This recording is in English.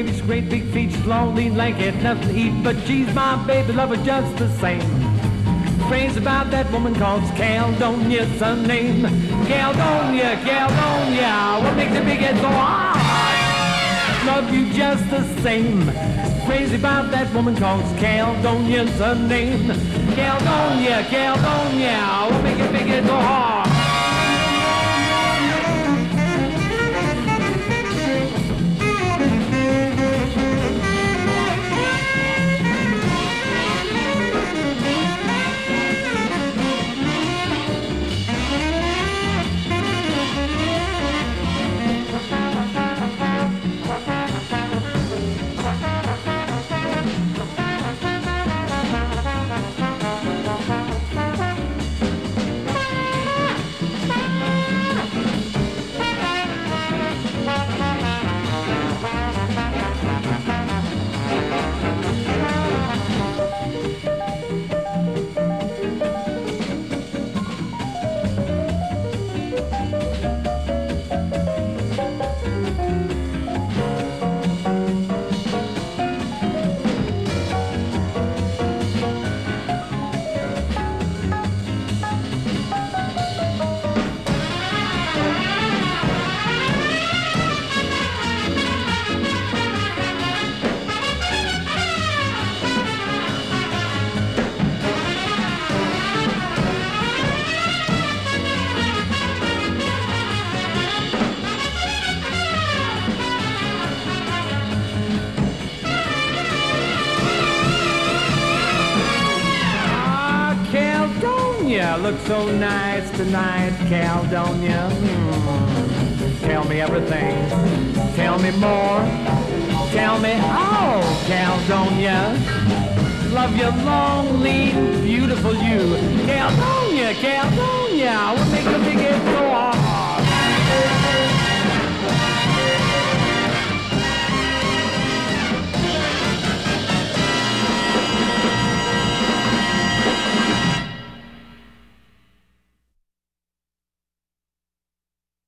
gravy, great big feet, she's lonely, like it, nothing to eat, but she's my baby lover just the same. Crazy about that woman called Caledonia's her name. Caledonia, Caledonia, what makes the big head so hard? Love you just the same. Crazy about that woman called Caledonia's her name. Caledonia, Caledonia, what makes the big head so hard? Looks so nice tonight, Caledonia. Tell me everything. Tell me more. Tell me all, Caledonia. Love your long, lean, beautiful you. Caledonia, Caledonia. What makes the big head so hard?